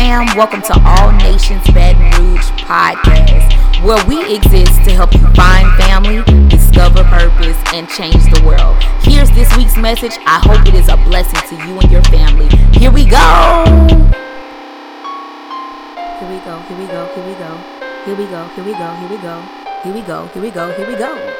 fam, welcome to All Nations Baton Rouge podcast, where we exist to help you find family, discover purpose, and change the world. Here's this week's message. I hope it is a blessing to you and your family. Here we go. Here we go, here we go, here we go. Here we go, here we go, here we go. Here we go, here we go, here we go.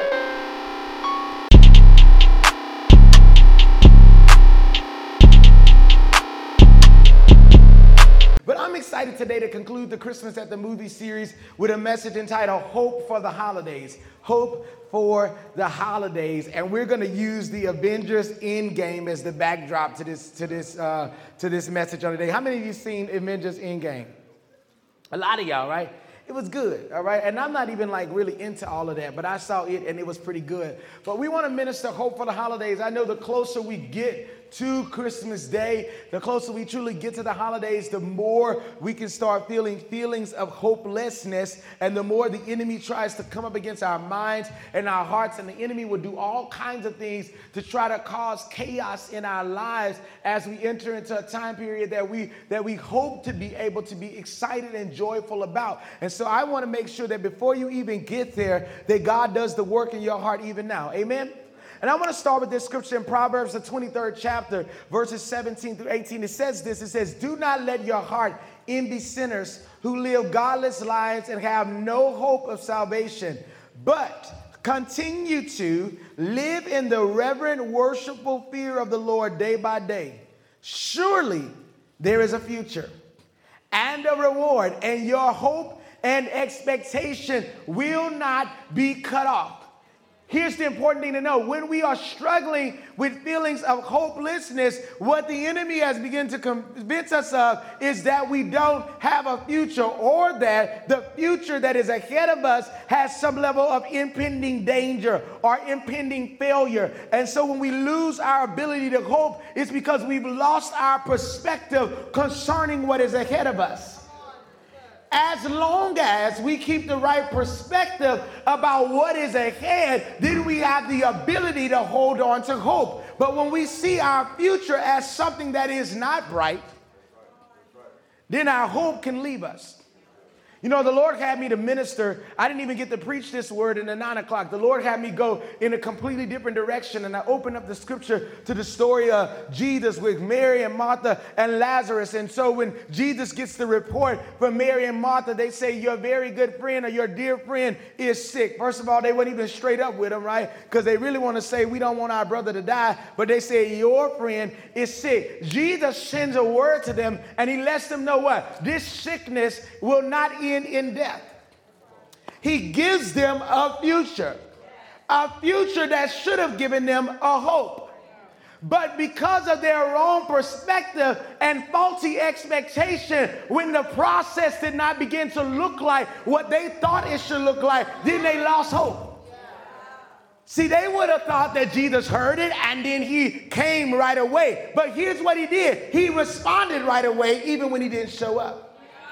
But I'm excited today to conclude the Christmas at the Movie series with a message entitled Hope for the Holidays. Hope for the Holidays. And we're going to use the Avengers Endgame as the backdrop to this message on today. How many of you seen Avengers Endgame? A lot of y'all, right? It was good, all right? And I'm not even like really into all of that, but I saw it and it was pretty good. But we want to minister hope for the holidays. I know the closer we get to Christmas Day, the closer we truly get to the holidays, the more we can start feeling feelings of hopelessness, and the more the enemy tries to come up against our minds and our hearts, and the enemy will do all kinds of things to try to cause chaos in our lives as we enter into a time period that we hope to be able to be excited and joyful about. And so I want to make sure that before you even get there, that God does the work in your heart even now. Amen? And I want to start with this scripture in Proverbs, the 23rd chapter, verses 17 through 18. It says this, it says, "Do not let your heart envy sinners who live godless lives and have no hope of salvation, but continue to live in the reverent, worshipful fear of the Lord day by day. Surely there is a future and a reward, and your hope and expectation will not be cut off." Here's the important thing to know. When we are struggling with feelings of hopelessness, what the enemy has begun to convince us of is that we don't have a future, or that the future that is ahead of us has some level of impending danger or impending failure. And so when we lose our ability to hope, it's because we've lost our perspective concerning what is ahead of us. As long as we keep the right perspective about what is ahead, then we have the ability to hold on to hope. But when we see our future as something that is not bright, then our hope can leave us. You know, the Lord had me to minister. I didn't even get to preach this word in the 9 o'clock. The Lord had me go in a completely different direction. And I opened up the scripture to the story of Jesus with Mary and Martha and Lazarus. And so when Jesus gets the report from Mary and Martha, they say, "Your very good friend or your dear friend is sick." First of all, they weren't even straight up with him, right? Because they really want to say, "We don't want our brother to die." But they say, "Your friend is sick." Jesus sends a word to them, and he lets them know what? This sickness will not end in death. He gives them a future that should have given them a hope. But because of their wrong perspective and faulty expectation, when the process did not begin to look like what they thought it should look like, then they lost hope. See, they would have thought that Jesus heard it and then he came right away. But here's what he did. He responded right away, even when he didn't show up.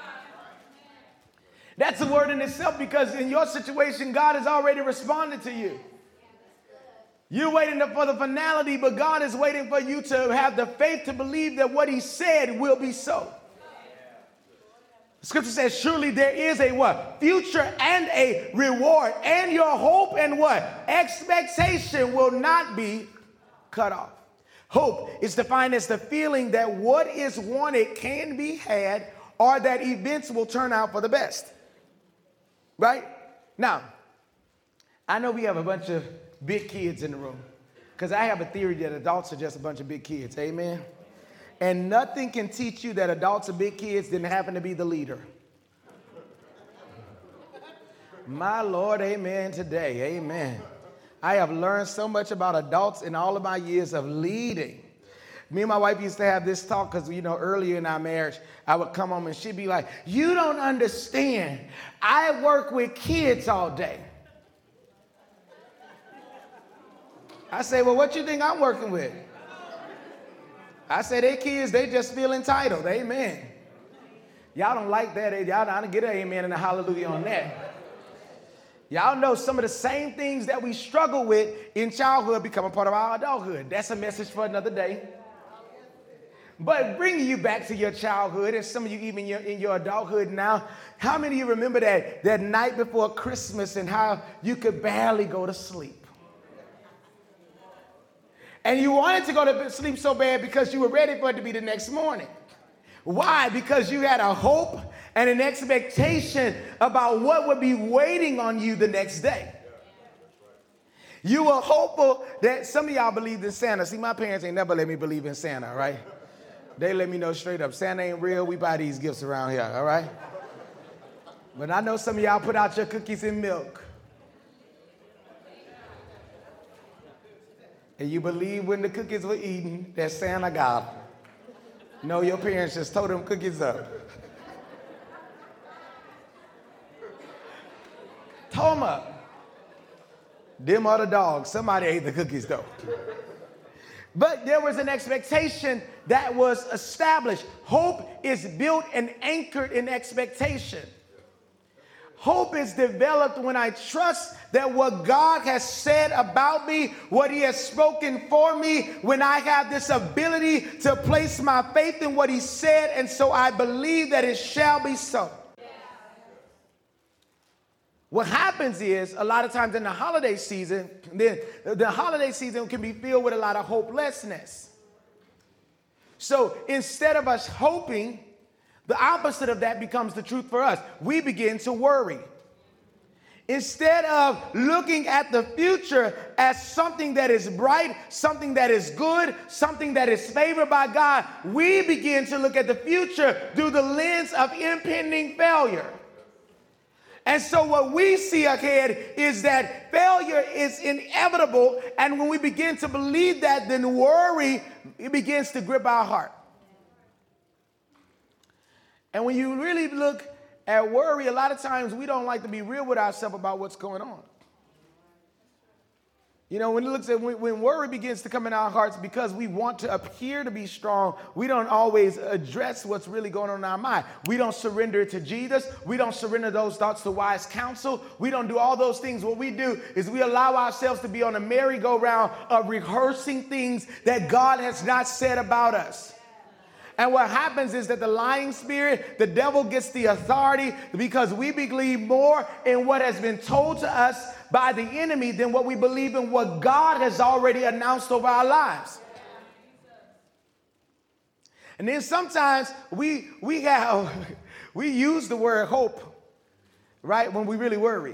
That's a word in itself, because in your situation, God has already responded to you. You're waiting for the finality, but God is waiting for you to have the faith to believe that what he said will be so. The scripture says, surely there is a what? Future and a reward, and your hope and what? Expectation will not be cut off. Hope is defined as the feeling that what is wanted can be had, or that events will turn out for the best. Right? Now, I know we have a bunch of big kids in the room, because I have a theory that adults are just a bunch of big kids. Amen? And nothing can teach you that adults are big kids than happen to be the leader. My Lord, amen today. Amen. I have learned so much about adults in all of my years of leading. Me and my wife used to have this talk because, you know, earlier in our marriage, I would come home and she'd be like, "You don't understand. I work with kids all day." I say, "Well, what you think I'm working with?" I say, "They kids, they just feel entitled." Amen. Y'all don't like that. Y'all don't get an amen and a hallelujah on that. Y'all know some of the same things that we struggle with in childhood become a part of our adulthood. That's a message for another day. But bringing you back to your childhood, and some of you even in your adulthood now, how many of you remember that night before Christmas and how you could barely go to sleep? And you wanted to go to sleep so bad because you were ready for it to be the next morning. Why? Because you had a hope and an expectation about what would be waiting on you the next day. You were hopeful that some of y'all believed in Santa. See, my parents ain't never let me believe in Santa, right? They let me know straight up, Santa ain't real. We buy these gifts around here, all right? But I know some of y'all put out your cookies and milk. And you believe when the cookies were eaten that Santa got them. No, your parents just tore them cookies up. Tore them up. Them other dogs, somebody ate the cookies though. But there was an expectation that was established. Hope is built and anchored in expectation. Hope is developed when I trust that what God has said about me, what he has spoken for me, when I have this ability to place my faith in what he said, and so I believe that it shall be so. What happens is, a lot of times in the holiday season, the holiday season can be filled with a lot of hopelessness. So instead of us hoping, the opposite of that becomes the truth for us. We begin to worry. Instead of looking at the future as something that is bright, something that is good, something that is favored by God, we begin to look at the future through the lens of impending failure. And so what we see ahead is that failure is inevitable. And when we begin to believe that, then worry, it begins to grip our heart. And when you really look at worry, a lot of times we don't like to be real with ourselves about what's going on. You know, when worry begins to come in our hearts because we want to appear to be strong, we don't always address what's really going on in our mind. We don't surrender it to Jesus. We don't surrender those thoughts to wise counsel. We don't do all those things. What we do is we allow ourselves to be on a merry-go-round of rehearsing things that God has not said about us. And what happens is that the lying spirit, the devil gets the authority because we believe more in what has been told to us by the enemy than what we believe in what God has already announced over our lives. And then sometimes we use the word hope, right, when we really worry.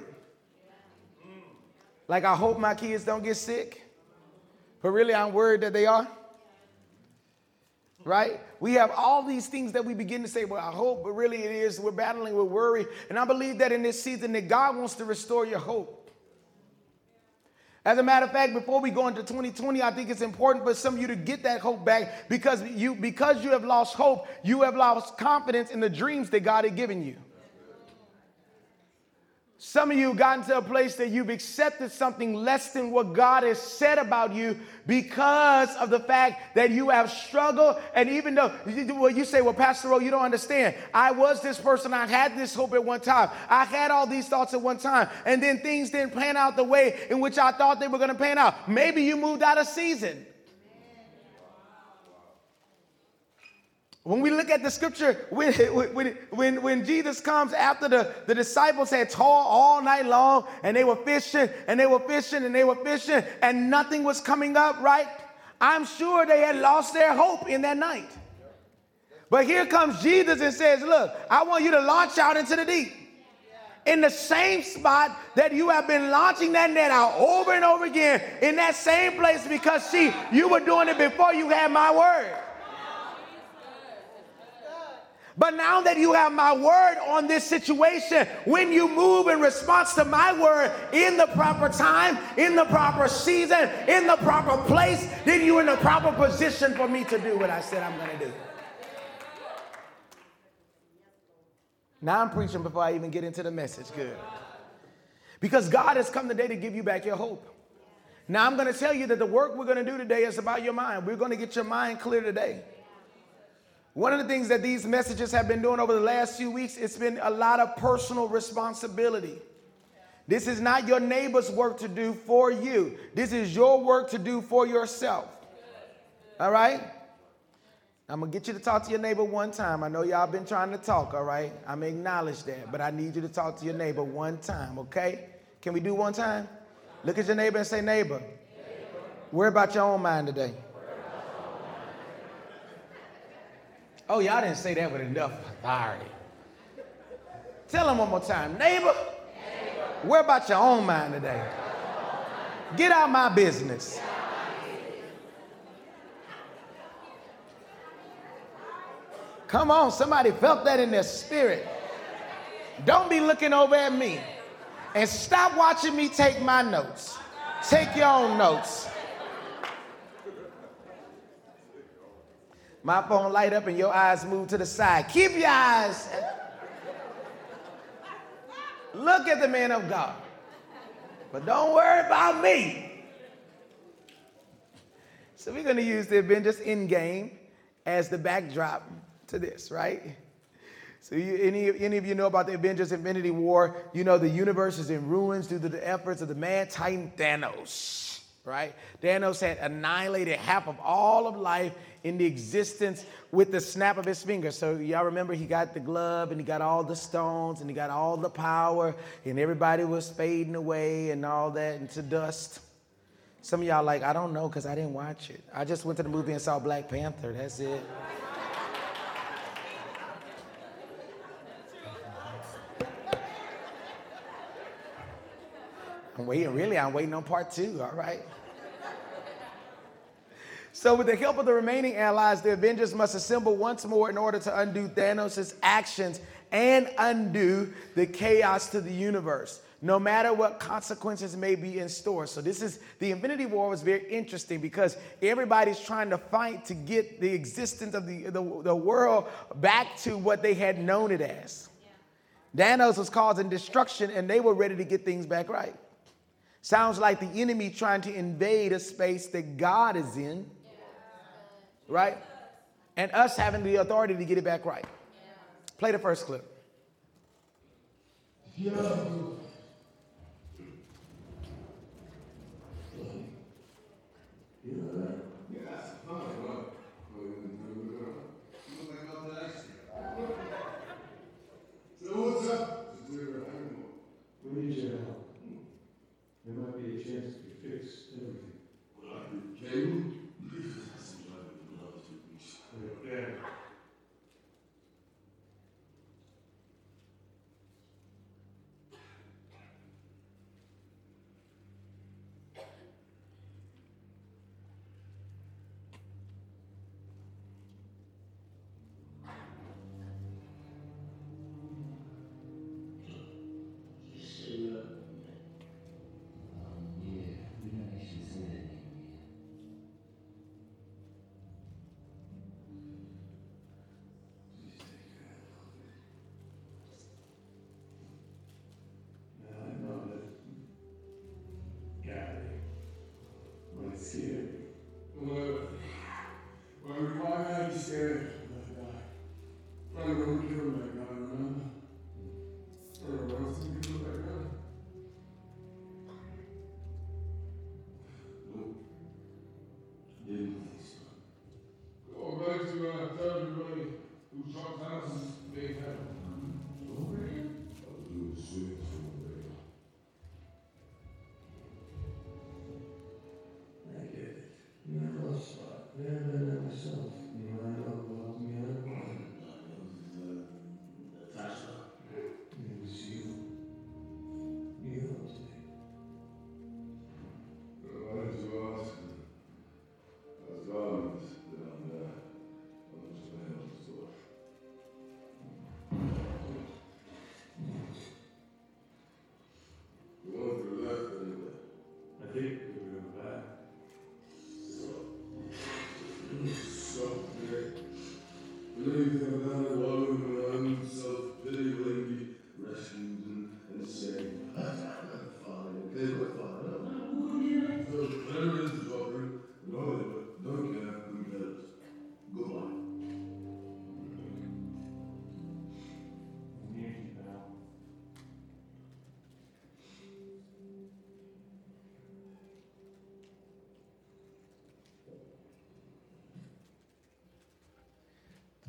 Like, I hope my kids don't get sick, but really I'm worried that they are. Right? We have all these things that we begin to say, well, I hope, but really it is, we're battling with worry. And I believe that in this season that God wants to restore your hope. As a matter of fact, before we go into 2020, I think it's important for some of you to get that hope back because you have lost hope, you have lost confidence in the dreams that God had given you. Some of you have gotten to a place that you've accepted something less than what God has said about you because of the fact that you have struggled. And even though you say, well, Pastor Rowe, you don't understand. I was this person. I had this hope at one time. I had all these thoughts at one time. And then things didn't pan out the way in which I thought they were going to pan out. Maybe you moved out of season. When we look at the scripture, when Jesus comes after the disciples had toiled all night long and they were fishing and they were fishing and they were fishing and nothing was coming up, right? I'm sure they had lost their hope in that night. But here comes Jesus and says, look, I want you to launch out into the deep. In the same spot that you have been launching that net out over and over again, in that same place, because see, you were doing it before you had my word. But now that you have my word on this situation, when you move in response to my word in the proper time, in the proper season, in the proper place, then you're in the proper position for me to do what I said I'm going to do. Now I'm preaching before I even get into the message. Good. Because God has come today to give you back your hope. Now I'm going to tell you that the work we're going to do today is about your mind. We're going to get your mind clear today. One of the things that these messages have been doing over the last few weeks, it's been a lot of personal responsibility. This is not your neighbor's work to do for you. This is your work to do for yourself. All right? I'm going to get you to talk to your neighbor one time. I know y'all been trying to talk, all right? I'm going to acknowledge that, but I need you to talk to your neighbor one time, okay? Can we do one time? Look at your neighbor and say, neighbor, worry about your own mind today. Oh, y'all didn't say that with enough authority. Tell them one more time. Neighbor, worry about your own mind today. Get out my business. Come on, somebody felt that in their spirit. Don't be looking over at me. And stop watching me take my notes. Take your own notes. My phone light up and your eyes move to the side. Keep your eyes. Look at the man of God. But don't worry about me. So we're going to use the Avengers Endgame as the backdrop to this, right? So any of you know about the Avengers Infinity War, you know the universe is in ruins due to the efforts of the mad titan Thanos, right? Thanos had annihilated half of all of life in the existence with the snap of his finger. So y'all remember he got the glove and he got all the stones and he got all the power and everybody was fading away and all that into dust. Some of y'all like, I don't know because I didn't watch it. I just went to the movie and saw Black Panther. That's it. I'm waiting on part 2, all right? So with the help of the remaining allies, the Avengers must assemble once more in order to undo Thanos' actions and undo the chaos to the universe, no matter what consequences may be in store. So the Infinity War was very interesting because everybody's trying to fight to get the existence of the world back to what they had known it as. Yeah. Thanos was causing destruction and they were ready to get things back right. Sounds like the enemy trying to invade a space that God is in, right? And us having the authority to get it back right. Play the first clip. We need your help. There might be a chance to fix everything. Well, I could tell you. Yeah.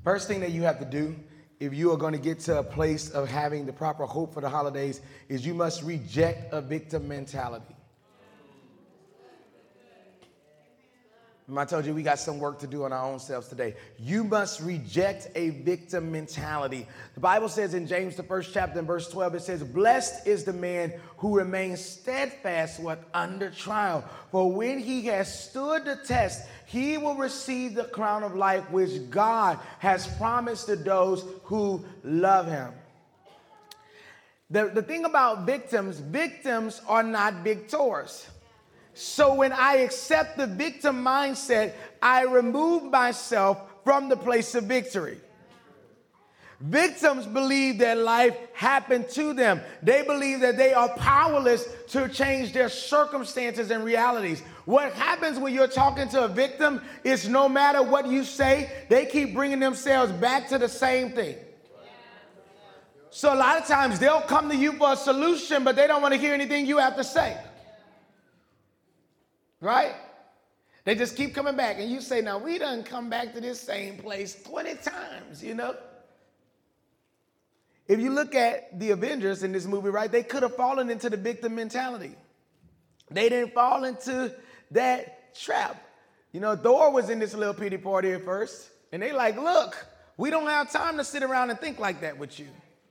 First thing that you have to do if you are going to get to a place of having the proper hope for the holidays is you must reject a victim mentality. Remember I told you we got some work to do on our own selves today. You must reject a victim mentality. The Bible says in James, the 1st chapter, and verse 12, it says, blessed is the man who remains steadfast under trial. For when he has stood the test, he will receive the crown of life which God has promised to those who love him. The thing about victims are not victors. So when I accept the victim mindset, I remove myself from the place of victory. Victims believe that life happened to them. They believe that they are powerless to change their circumstances and realities. What happens when you're talking to a victim is no matter what you say, they keep bringing themselves back to the same thing. So a lot of times they'll come to you for a solution, but they don't want to hear anything you have to say. Right? They just keep coming back. And you say, now, we done come back to this same place 20 times, you know? If you look at the Avengers in this movie, right, they could have fallen into the victim mentality. They didn't fall into that trap. You know, Thor was in this little pity party at first. And they like, look, we don't have time to sit around and think like that with you.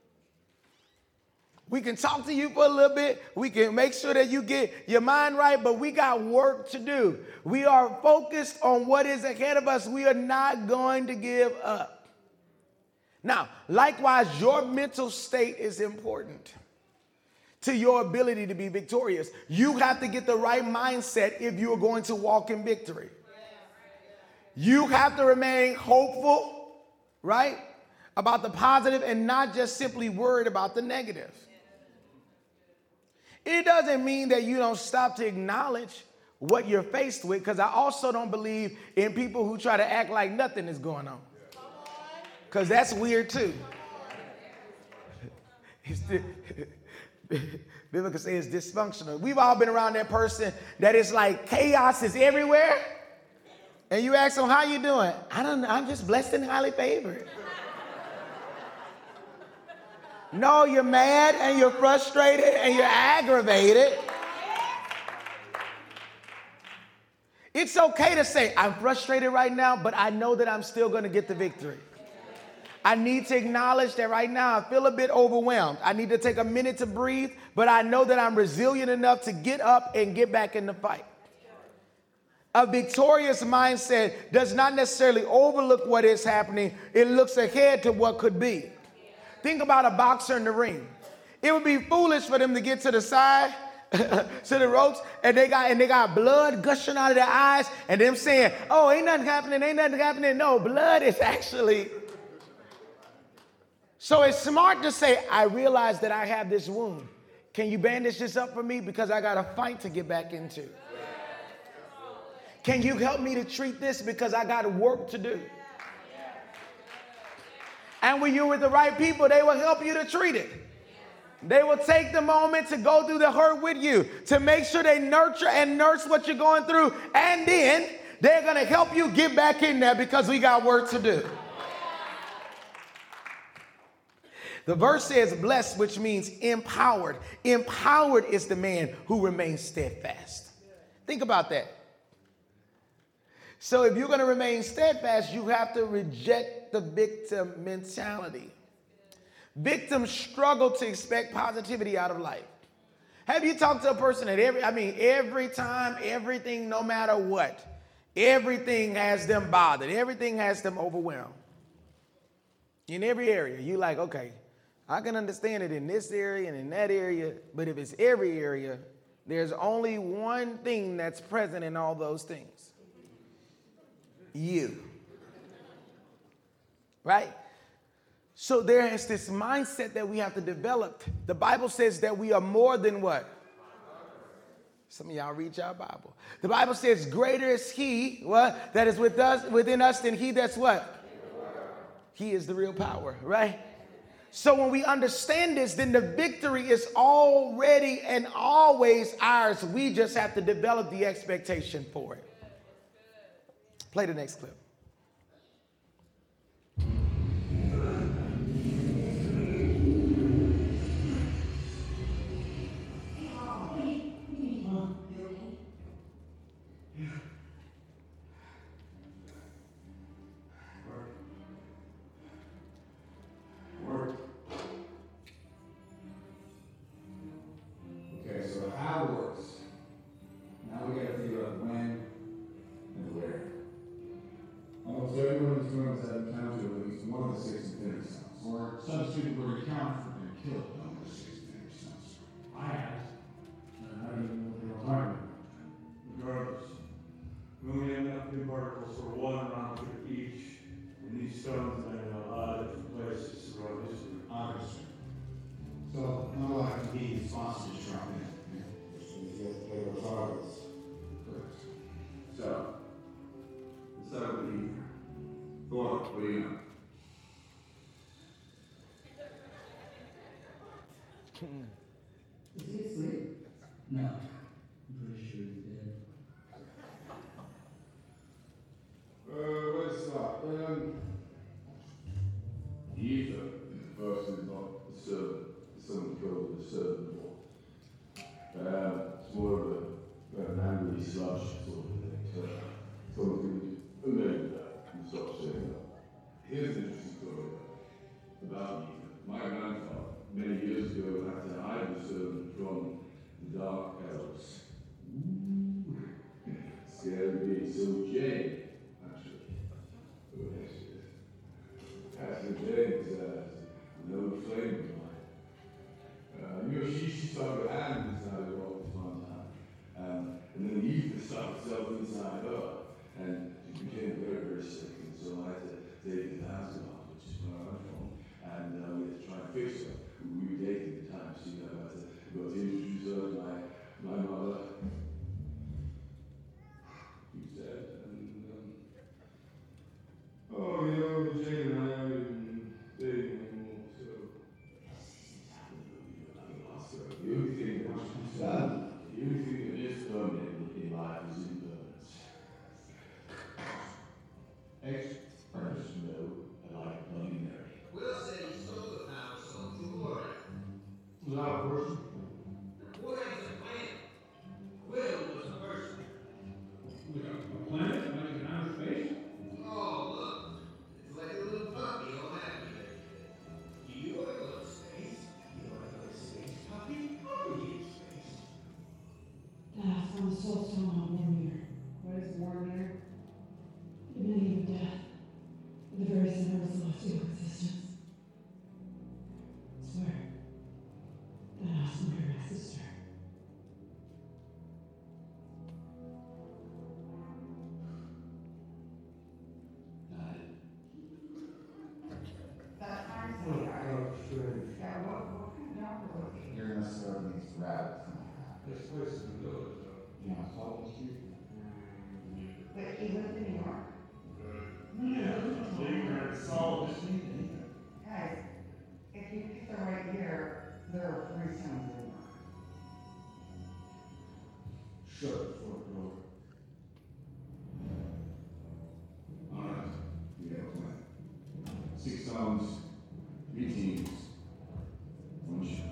We can talk to you for a little bit. We can make sure that you get your mind right, but we got work to do. We are focused on what is ahead of us. We are not going to give up. Now, likewise, your mental state is important to your ability to be victorious. You have to get the right mindset if you are going to walk in victory. You have to remain hopeful, right, about the positive and not just simply worried about the negative. It doesn't mean that you don't stop to acknowledge what you're faced with, because I also don't believe in people who try to act like nothing is going on, because that's weird too. Biblical say it's dysfunctional. We've all been around that person that is like chaos is everywhere, and you ask them, how you doing? I don't know, I'm just blessed and highly favored. No, you're mad and you're frustrated and you're aggravated. It's okay to say, I'm frustrated right now, but I know that I'm still going to get the victory. I need to acknowledge that right now I feel a bit overwhelmed. I need to take a minute to breathe, but I know that I'm resilient enough to get up and get back in the fight. A victorious mindset does not necessarily overlook what is happening. It looks ahead to what could be. Think about a boxer in the ring. It would be foolish for them to get to the side, to the ropes, and they got blood gushing out of their eyes, and them saying, oh, ain't nothing happening. No, blood is actually. So it's smart to say, I realize that I have this wound. Can you bandage this up for me? Because I got a fight to get back into. Can you help me to treat this? Because I got work to do. And when you're with the right people, they will help you to treat it. They will take the moment to go through the hurt with you, to make sure they nurture and nurse what you're going through. And then they're going to help you get back in there, because we got work to do. The verse says blessed, which means empowered. Empowered is the man who remains steadfast. Think about that. So if you're going to remain steadfast, you have to reject the victim mentality. Victims struggle to expect positivity out of life. Have you talked to a person that every time, everything, no matter what, everything has them bothered, everything has them overwhelmed? In every area, you like, okay, I can understand it in this area and in that area, but if it's every area, there's only one thing that's present in all those things. You. Right? So there is this mindset that we have to develop. The Bible says that we are more than what? Some of y'all read your Bible. The Bible says greater is he, what? That is within us than he that's what? He is the real power, right? So when we understand this, then the victory is already and always ours. We just have to develop the expectation for it. Play the next clip. Most people would account for being killed on the 6-man sense. I asked, and I don't even know what they were talking about. Regardless, we only have enough new particles for one round trip each, and these stones may have a lot of different places throughout history. Obviously. So, not a lot of convenient sponsors drop in. So, instead of the thought, what do you know? Is he asleep? No. I'm pretty sure he's dead. Let's start. Ether, the person is not the servant. Someone killed the servant more. It's more of an angry slush sort of thing. So, someone could amend that and stop saying that. Here's an interesting story about Ether. My grandfather, many years ago, had to hide the servant from the Dark Elves. Scary beast. So Jane, actually. Oh, yes, she is. Pastor Jane says, no flame of mine. She stuck her hand inside her all this one time. And then Ether stuck itself inside her. And she became very, very sick. And so I had to take her to the hospital, which is where I'm from. And we had to try and fix her. We were dating at the time, so I had to go to introduce her to my mother. He said, and oh, Jane and I didn't date anymore, so I lost her. The only thing that is permanent in life is impermanence. Experts know I like Bloody Mary. Will said he stole the power stone from Warren. Without a person. Warren's a planet. Will was a person. A planet like in outer space? Oh, look. It's like a little puppy all happy. Do you want to go to space? You want to go to space, puppy? Oh, you need space. Dad found the soul stone on Warmere. What is Warmere? The beginning of death. At the very center of celestial existence. I swear. That house murdered my sister. That time so yeah, what kind of job are you looking? You're gonna serve these rabbits. This place is in the village, though. You know, Sullivan Street. But he lives in New York. Guys, if you pick the right year, there are 3 stones in there. Shut the front door. All right, we have a plan. 6 towns, 3 teams, 1 shot.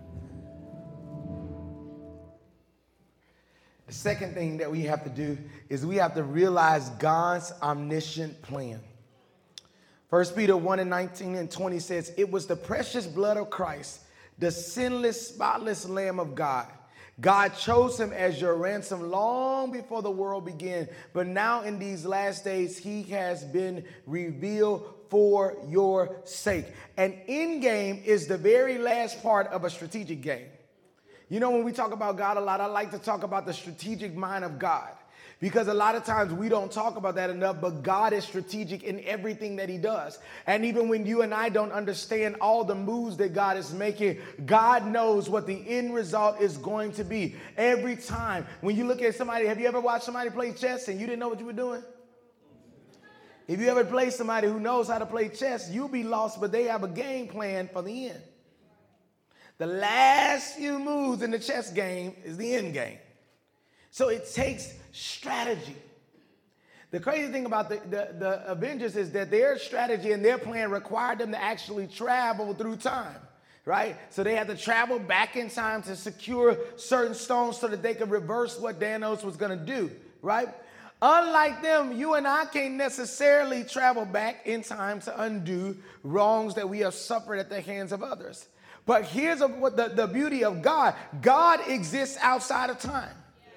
The second thing that we have to do is we have to realize God's omniscient plan. 1 Peter 1 and 19 and 20 says, it was the precious blood of Christ, the sinless, spotless Lamb of God. God chose him as your ransom long before the world began. But now in these last days, he has been revealed for your sake. An end game is the very last part of a strategic game. You know, when we talk about God a lot, I like to talk about the strategic mind of God. Because a lot of times we don't talk about that enough, but God is strategic in everything that he does. And even when you and I don't understand all the moves that God is making, God knows what the end result is going to be. Every time when you look at somebody, have you ever watched somebody play chess and you didn't know what you were doing? If you ever play somebody who knows how to play chess, you'll be lost, but they have a game plan for the end. The last few moves in the chess game is the end game. So it takes strategy. The crazy thing about the Avengers is that their strategy and their plan required them to actually travel through time, right? So they had to travel back in time to secure certain stones so that they could reverse what Thanos was going to do, right? Unlike them, you and I can't necessarily travel back in time to undo wrongs that we have suffered at the hands of others. But here's what the beauty of God. God exists outside of time.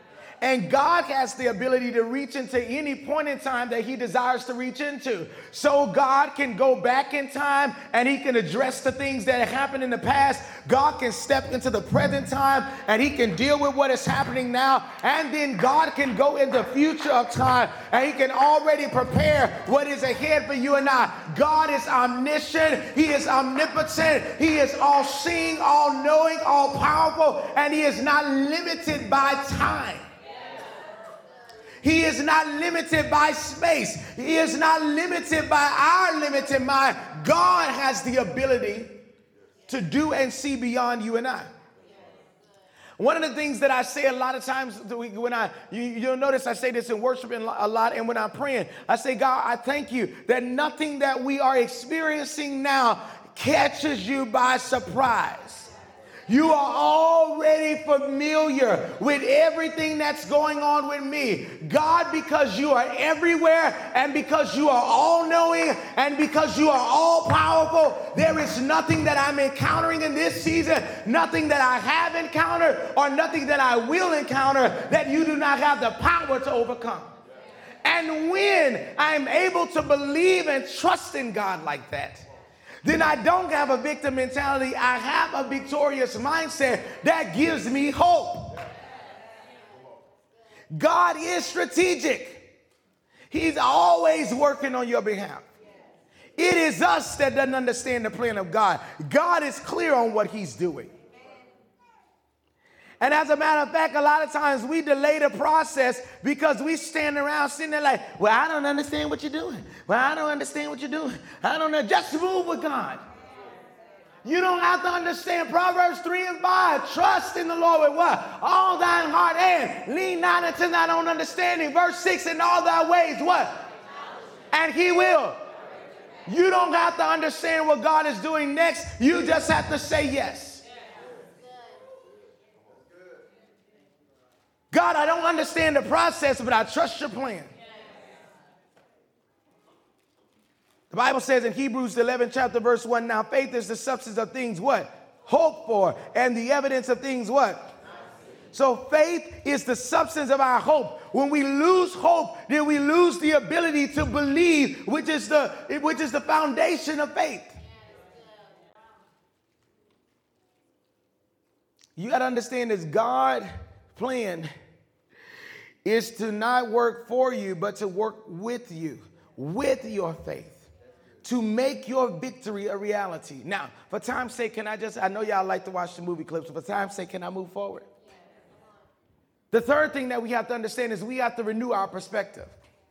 And God has the ability to reach into any point in time that he desires to reach into. So God can go back in time and he can address the things that happened in the past. God can step into the present time and he can deal with what is happening now. And then God can go in the future of time and he can already prepare what is ahead for you and I. God is omniscient. He is omnipotent. He is all-seeing, all-knowing, all-powerful, and he is not limited by time. He is not limited by space. He is not limited by our limited mind. God has the ability to do and see beyond you and I. One of the things that I say a lot of times when you'll notice I say this in worship a lot, and when I'm praying, I say, God, I thank you that nothing that we are experiencing now catches you by surprise. You are already familiar with everything that's going on with me. God, because you are everywhere and because you are all-knowing and because you are all-powerful, there is nothing that I'm encountering in this season, nothing that I have encountered or nothing that I will encounter that you do not have the power to overcome. And when I'm able to believe and trust in God like that, then I don't have a victim mentality. I have a victorious mindset that gives me hope. God is strategic. He's always working on your behalf. It is us that doesn't understand the plan of God. God is clear on what he's doing. And as a matter of fact, a lot of times we delay the process because we stand around sitting there like, well, I don't understand what you're doing. Well, I don't understand what you're doing. I don't know. Just move with God. You don't have to understand Proverbs 3 and 5. Trust in the Lord with what? All thine heart and lean not unto thine own understanding. Verse 6, in all thy ways, what? And he will. You don't have to understand what God is doing next. You just have to say yes. God, I don't understand the process, but I trust your plan. The Bible says in Hebrews 11 chapter verse 1, now faith is the substance of things what? Hoped for, and the evidence of things what? So faith is the substance of our hope. When we lose hope, then we lose the ability to believe, which is the foundation of faith. You got to understand this. God's plan is to not work for you, but to work with you, with your faith, to make your victory a reality. Now, for time's sake, I know y'all like to watch the movie clips, but for time's sake, can I move forward? The third thing that we have to understand is we have to renew our perspective.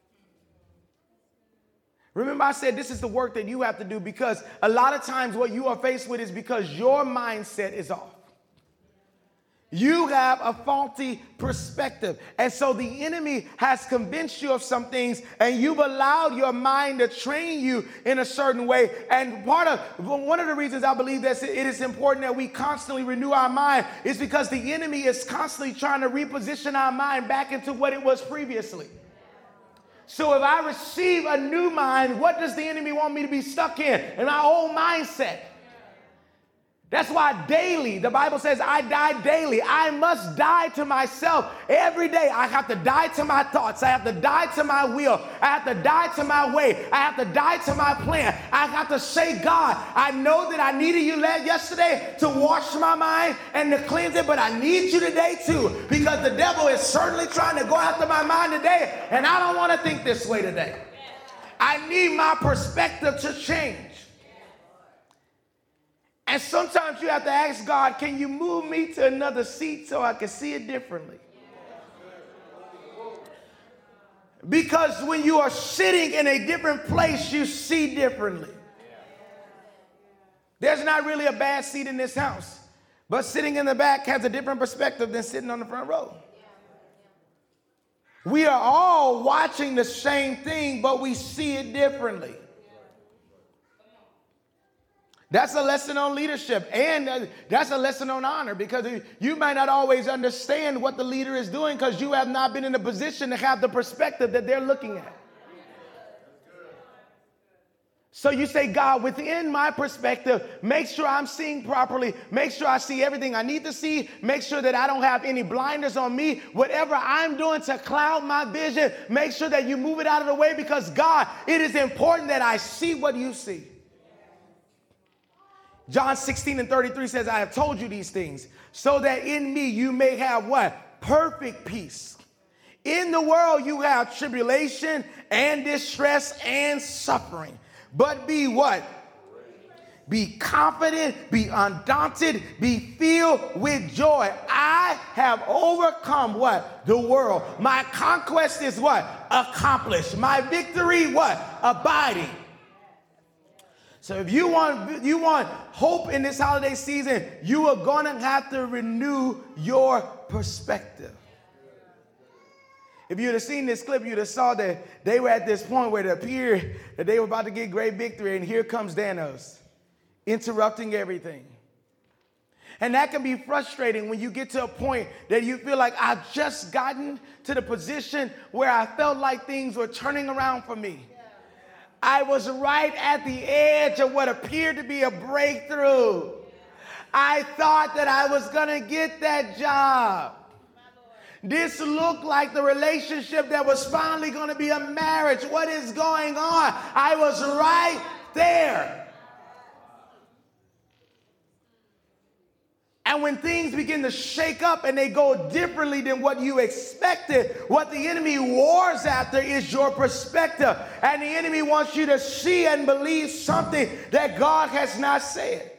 Remember, I said this is the work that you have to do, because a lot of times what you are faced with is because your mindset is off. You have a faulty perspective. And so the enemy has convinced you of some things, and you've allowed your mind to train you in a certain way. And one of the reasons I believe that it is important that we constantly renew our mind is because the enemy is constantly trying to reposition our mind back into what it was previously. So if I receive a new mind, what does the enemy want me to be stuck in? In my old mindset. That's why daily, the Bible says, I die daily. I must die to myself every day. I have to die to my thoughts. I have to die to my will. I have to die to my way. I have to die to my plan. I have to say, God, I know that I needed you yesterday to wash my mind and to cleanse it, but I need you today too, because the devil is certainly trying to go after my mind today, and I don't want to think this way today. I need my perspective to change. And sometimes you have to ask God, can you move me to another seat so I can see it differently? Because when you are sitting in a different place, you see differently. There's not really a bad seat in this house, but sitting in the back has a different perspective than sitting on the front row. We are all watching the same thing, but we see it differently. That's a lesson on leadership, and that's a lesson on honor, because you might not always understand what the leader is doing because you have not been in a position to have the perspective that they're looking at. So you say, God, within my perspective, make sure I'm seeing properly. Make sure I see everything I need to see. Make sure that I don't have any blinders on me. Whatever I'm doing to cloud my vision, make sure that you move it out of the way, because God, it is important that I see what you see. John 16:33 says, I have told you these things so that in me you may have what? Perfect peace. In the world you have tribulation and distress and suffering. But be what? Be confident, be undaunted, be filled with joy. I have overcome what? The world. My conquest is what? Accomplished. My victory what? Abiding. So if you want hope in this holiday season, you are going to have to renew your perspective. If you'd have seen this clip, you'd have saw that they were at this point where it appeared that they were about to get great victory, and here comes Thanos, interrupting everything. And that can be frustrating when you get to a point that you feel like I've just gotten to the position where I felt like things were turning around for me. I was right at the edge of what appeared to be a breakthrough. I thought that I was going to get that job. This looked like the relationship that was finally going to be a marriage. What is going on? I was right there. And when things begin to shake up and they go differently than what you expected, what the enemy wars after is your perspective. And the enemy wants you to see and believe something that God has not said.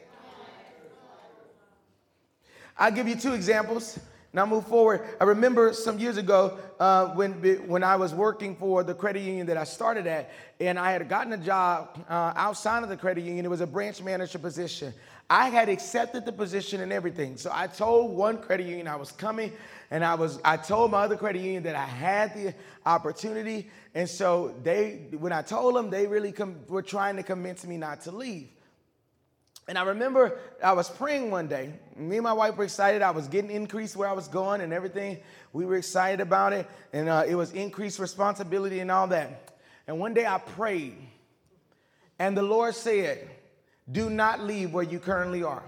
I'll give you two examples. Now move forward. I remember some years ago when I was working for the credit union that I started at, and I had gotten a job outside of the credit union. It was a branch manager position. I had accepted the position and everything. So I told one credit union I was coming, and I told my other credit union that I had the opportunity. And so when I told them, they really were trying to convince me not to leave. And I remember I was praying one day. Me and my wife were excited. I was getting increased where I was going and everything. We were excited about it. And it was increased responsibility and all that. And one day I prayed. And the Lord said, do not leave where you currently are.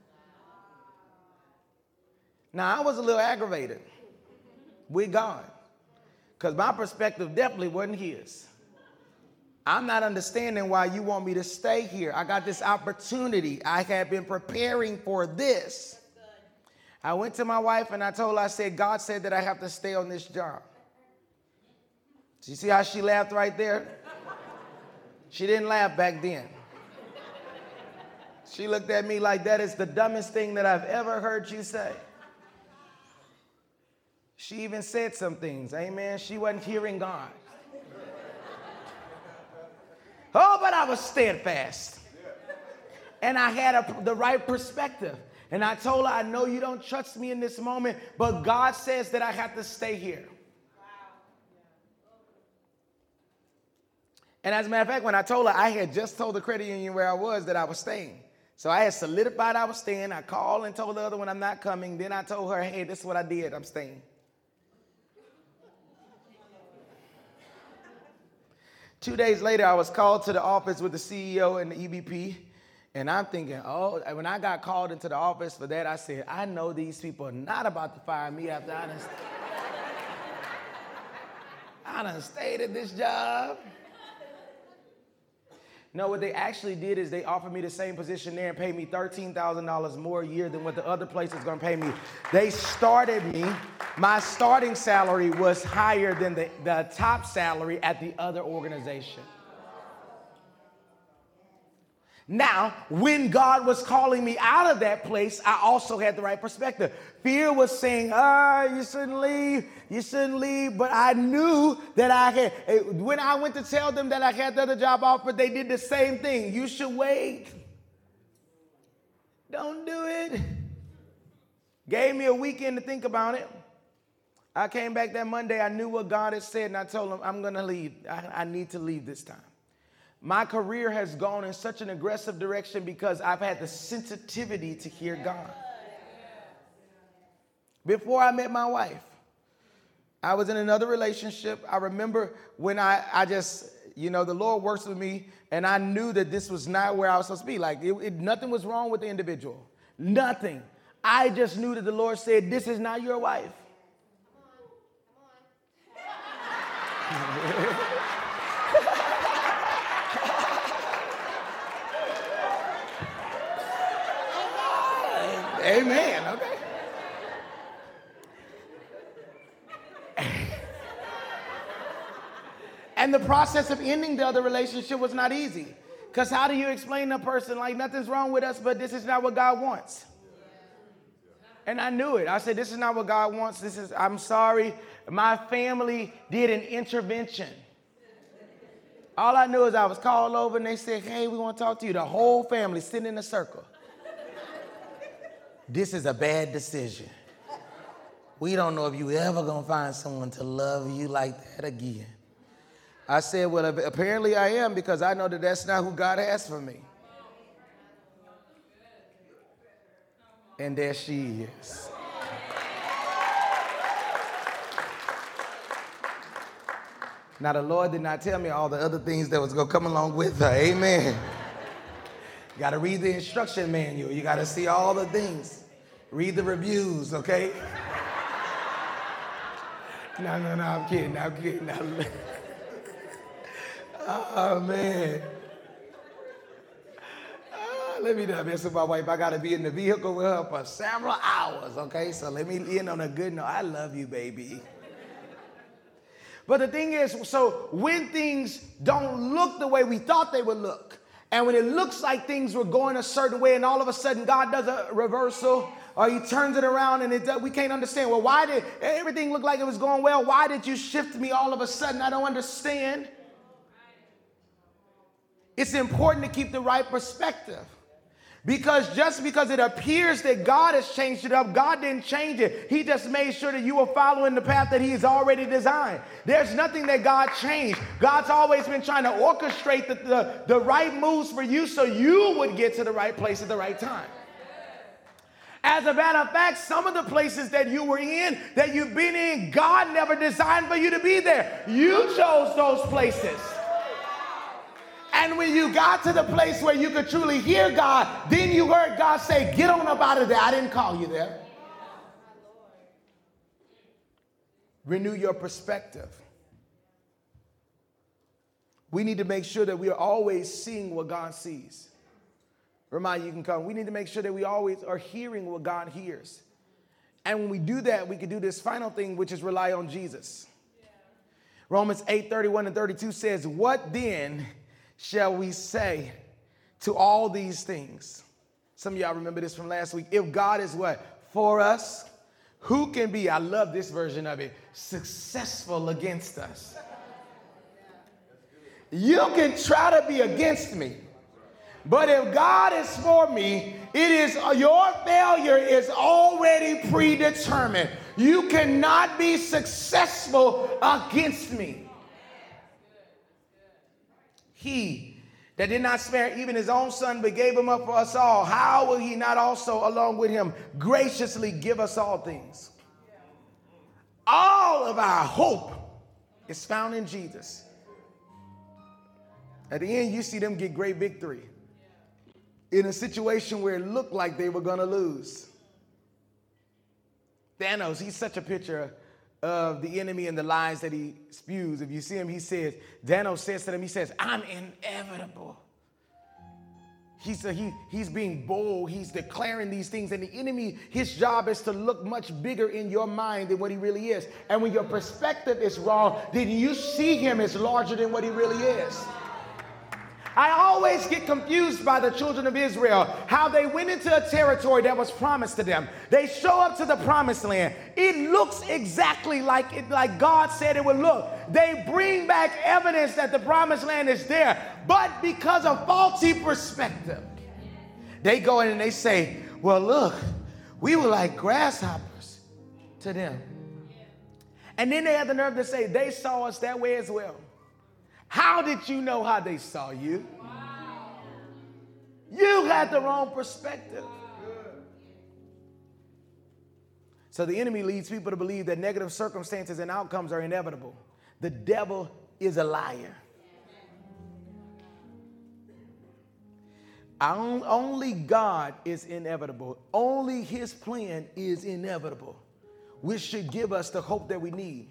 Now, I was a little aggravated with God, because my perspective definitely wasn't his. I'm not understanding why you want me to stay here. I got this opportunity. I have been preparing for this. I went to my wife and I told her, I said, God said that I have to stay on this job. So you see how she laughed right there? She didn't laugh back then. She looked at me like, that is the dumbest thing that I've ever heard you say. She even said some things, amen. She wasn't hearing God. Oh, but I was steadfast. And I had the right perspective. And I told her, I know you don't trust me in this moment, but God says that I have to stay here. And as a matter of fact, when I told her, I had just told the credit union where I was that I was staying. So I had solidified I was staying. I called and told the other one I'm not coming. Then I told her, hey, this is what I did. I'm staying. 2 days later, I was called to the office with the CEO and the EVP. And I'm thinking, oh, when I got called into the office for that, I said, I know these people are not about to fire me after I done stayed at this job. No, what they actually did is they offered me the same position there and paid me $13,000 more a year than what the other place is going to pay me. They started me. My starting salary was higher than the top salary at the other organization. Now, when God was calling me out of that place, I also had the right perspective. Fear was saying, you shouldn't leave. But I knew that I had, when I went to tell them that I had the other job offer, they did the same thing. You should wait. Don't do it. Gave me a weekend to think about it. I came back that Monday. I knew what God had said, and I told him, I'm going to leave. I need to leave this time. My career has gone in such an aggressive direction because I've had the sensitivity to hear God. Before I met my wife, I was in another relationship. I remember when I just, You know, the Lord works with me, and I knew that this was not where I was supposed to be. Like, nothing was wrong with the individual. Nothing. I just knew that the Lord said, this is not your wife. Amen. Okay. And the process of ending the other relationship was not easy. Because how do you explain to a person, like, nothing's wrong with us, but this is not what God wants? And I knew it. I said, this is not what God wants. I'm sorry. My family did an intervention. All I knew is I was called over and they said, hey, we want to talk to you. The whole family sitting in a circle. This is a bad decision. We don't know if you ever going to find someone to love you like that again. I said, well, apparently I am, because I know that that's not who God has for me. And there she is. Now, the Lord did not tell me all the other things that was going to come along with her. Amen. You got to read the instruction manual. You got to see all the things. Read the reviews, okay? No, I'm kidding. Oh, man. Let me not mess with my wife. I got to be in the vehicle with her for several hours, okay? So let me end on a good note. I love you, baby. But the thing is, so when things don't look the way we thought they would look, and when it looks like things were going a certain way, and all of a sudden God does a reversal, or he turns it around, and we can't understand. Well, why did everything look like it was going well? Why did you shift me all of a sudden? I don't understand. It's important to keep the right perspective. Because just because it appears that God has changed it up, God didn't change it. He just made sure that you were following the path that he's already designed. There's nothing that God changed. God's always been trying to orchestrate the right moves for you so you would get to the right place at the right time. As a matter of fact, some of the places that you were in, that you've been in, God never designed for you to be there. You chose those places. And when you got to the place where you could truly hear God, then you heard God say, get on up out of there. I didn't call you there. Renew your perspective. We need to make sure that we are always seeing what God sees. Remind you can come. We need to make sure that we always are hearing what God hears. And when we do that, we can do this final thing, which is rely on Jesus. Romans 8:31 and 32 says, what then shall we say to all these things? Some of y'all remember this from last week. If God is what? For us, who can be, I love this version of it, successful against us? You can try to be against me, but if God is for me, it is your failure is already predetermined. You cannot be successful against me. He that did not spare even his own son, but gave him up for us all, how will he not also, along with him, graciously give us all things? All of our hope is found in Jesus. At the end, you see them get great victory in a situation where it looked like they were going to lose. Thanos, he's such a picture of the enemy and the lies that he spews. If you see him, he says, Thanos says to them, he says, I'm inevitable. He's being bold. He's declaring these things. And the enemy, his job is to look much bigger in your mind than what he really is. And when your perspective is wrong, then you see him as larger than what he really is. I always get confused by the children of Israel, how they went into a territory that was promised to them. They show up to the promised land. It looks exactly like God said it would look. They bring back evidence that the promised land is there, but because of faulty perspective, they go in and they say, well, look, we were like grasshoppers to them. And then they have the nerve to say, they saw us that way as well. How did you know how they saw you? You had the wrong perspective. So the enemy leads people to believe that negative circumstances and outcomes are inevitable. The devil is a liar. Only God is inevitable. Only his plan is inevitable, which should give us the hope that we need.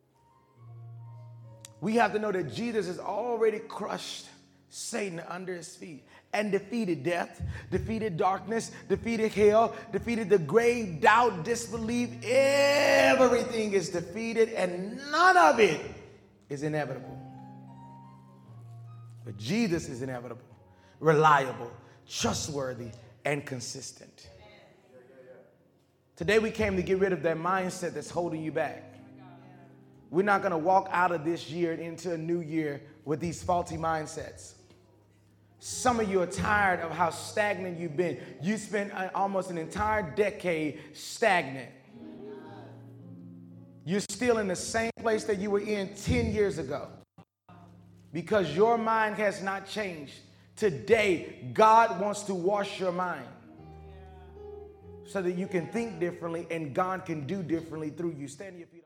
We have to know that Jesus has already crushed Satan under his feet and defeated death, defeated darkness, defeated hell, defeated the grave, doubt, disbelief. Everything is defeated and none of it is inevitable. But Jesus is inevitable, reliable, trustworthy, and consistent. Today we came to get rid of that mindset that's holding you back. We're not going to walk out of this year and into a new year with these faulty mindsets. Some of you are tired of how stagnant you've been. You spent almost an entire decade stagnant. You're still in the same place that you were in 10 years ago because your mind has not changed. Today, God wants to wash your mind so that you can think differently and God can do differently through you. Stand to your feet.